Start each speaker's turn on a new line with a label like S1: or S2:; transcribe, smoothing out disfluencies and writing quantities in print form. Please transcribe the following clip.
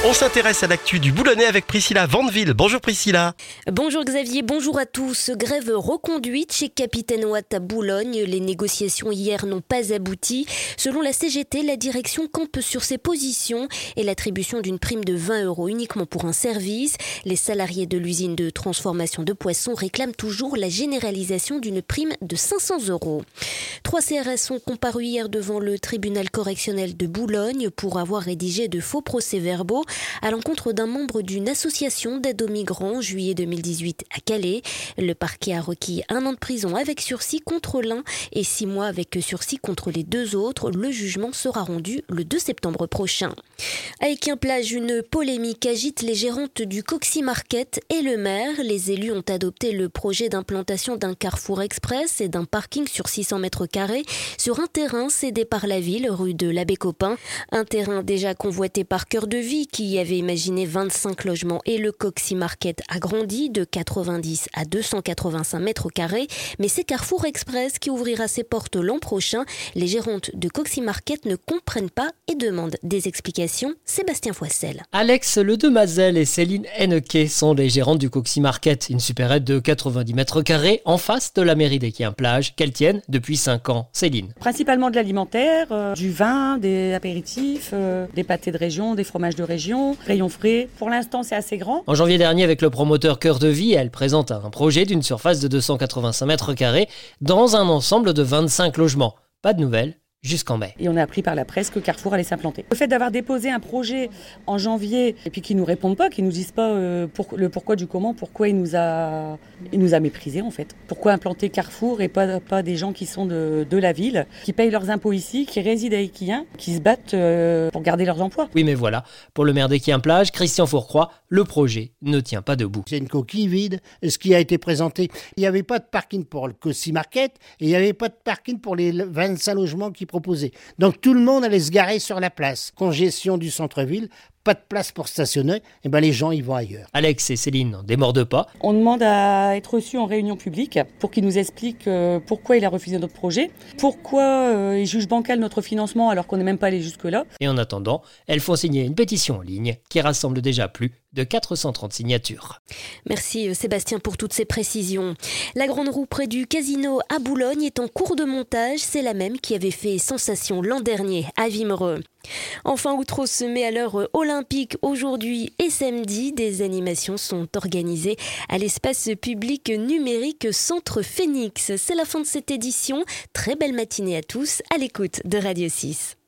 S1: On s'intéresse à l'actu du Boulonnais avec Priscilla Vandeville. Bonjour Priscilla.
S2: Bonjour Xavier, bonjour à tous. Grève reconduite chez Capitaine Watt à Boulogne. Les négociations hier n'ont pas abouti. Selon la CGT, la direction campe sur ses positions et l'attribution d'une prime de 20 € uniquement pour un service. Les salariés de l'usine de transformation de poissons réclament toujours la généralisation d'une prime de 500 €. 3 CRS ont comparu hier devant le tribunal correctionnel de Boulogne pour avoir rédigé de faux procès-verbaux à l'encontre d'un membre d'une association d'aide aux migrants en juillet 2018 à Calais. Le parquet a requis 1 an de prison avec sursis contre l'un et 6 mois avec sursis contre les 2 autres. Le jugement sera rendu le 2 septembre prochain. À Équin-Plage, une polémique agite les gérantes du Coxy Market et le maire. Les élus ont adopté le projet d'implantation d'un carrefour express et d'un parking sur 600 mètres carrés sur un terrain cédé par la ville, rue de l'Abbé Copin. Un terrain déjà convoité par Cœur de Vie qui avait imaginé 25 logements et le Coxy Market a grandi de 90 à 285 mètres carrés. Mais c'est Carrefour Express qui ouvrira ses portes l'an prochain. Les gérantes de Coxy Market ne comprennent pas et demandent des explications. Sébastien Foissel.
S3: Alex Le Demazel et Céline Henneke sont les gérantes du Coxy Market, une supérette de 90 mètres carrés en face de la mairie d'Équin-Plage qu'elles tiennent depuis 5 ans. Céline.
S4: Principalement de l'alimentaire, du vin, des apéritifs, des pâtés de région, des fromages de région, rayons frais. Pour l'instant, c'est assez grand.
S3: En janvier dernier, avec le promoteur Cœur de Vie, elle présente un projet d'une surface de 285 mètres carrés dans un ensemble de 25 logements. Pas de nouvelles jusqu'en mai.
S4: Et on a appris par la presse que Carrefour allait s'implanter. Le fait d'avoir déposé un projet en janvier et puis qu'ils nous répondent pas, qu'ils nous disent pas le pourquoi du comment, pourquoi il nous a méprisés en fait. Pourquoi implanter Carrefour et pas des gens qui sont de la ville, qui payent leurs impôts ici, qui résident à Équien, qui se battent pour garder leurs emplois.
S3: Oui mais voilà, pour le maire d'Équien-Plage, Christian Fourcroy, le projet ne tient pas debout.
S5: C'est une coquille vide, ce qui a été présenté. Il n'y avait pas de parking pour le Coxy Market et il n'y avait pas de parking pour les 25 logements qui proposés. Donc tout le monde allait se garer sur la place. Congestion du centre-ville, pas de place pour stationner, et les gens ils vont ailleurs.
S3: Alex et Céline n'en démordent pas.
S4: On demande à être reçus en réunion publique pour qu'il nous explique pourquoi il a refusé notre projet, pourquoi il juge bancal notre financement alors qu'on n'est même pas allé jusque-là.
S3: Et en attendant, elles font signer une pétition en ligne qui rassemble déjà plus de 430 signatures.
S2: Merci Sébastien pour toutes ces précisions. La grande roue près du casino à Boulogne est en cours de montage. C'est la même qui avait fait sensation l'an dernier à Wimereux. Enfin, Outreau se met à l'heure olympique aujourd'hui et samedi. Des animations sont organisées à l'espace public numérique Centre Phénix. C'est la fin de cette édition. Très belle matinée à tous à l'écoute de Radio 6.